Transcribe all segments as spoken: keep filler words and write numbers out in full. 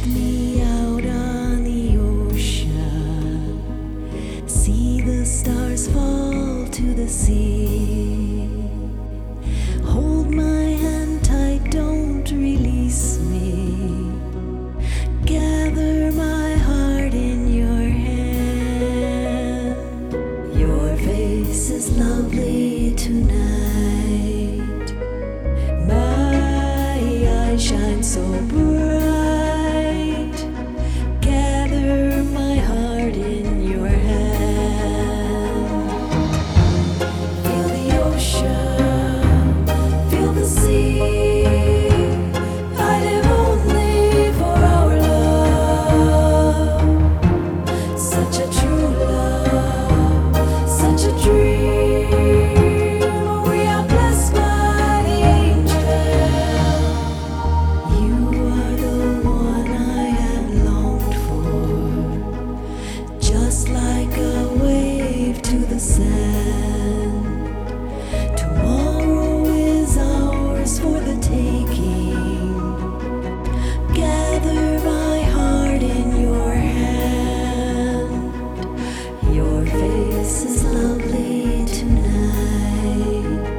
me out on the ocean, see the stars fall to the sea. Hold my hand tight, don't release me. Gather my heart in your hand. Your face is lovely tonight. My eyes shine so bright. Gather my heart in your hand. Feel the ocean, feel the sea. I live only for our love. Such a true love, such a dream. We are blessed by the angel. You are the one I have longed for, just like a wave to the sand. Tomorrow is ours for the taking. Gather my heart in your hand. Your face is lovely tonight.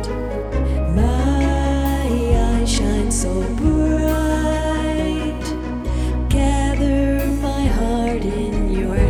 My eyes shine so bright. Gather my heart in your hand.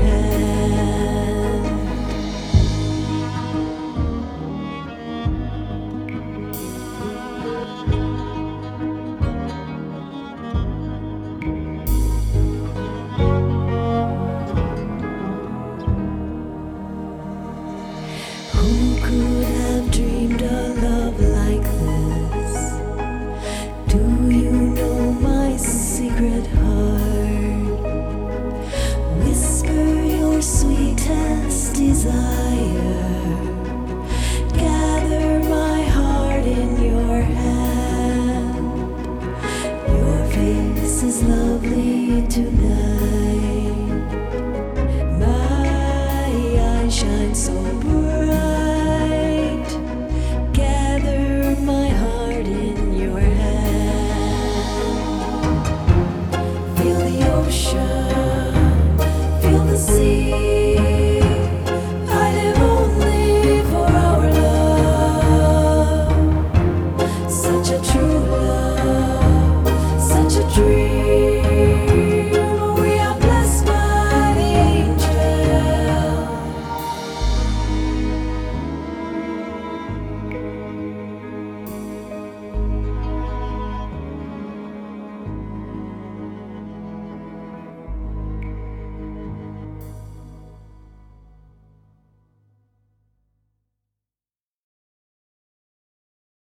Who could have dreamed a love like this? Do you know my secret heart? Whisper your sweetest desire. Gather my heart in your hand. Your face is lovely tonight.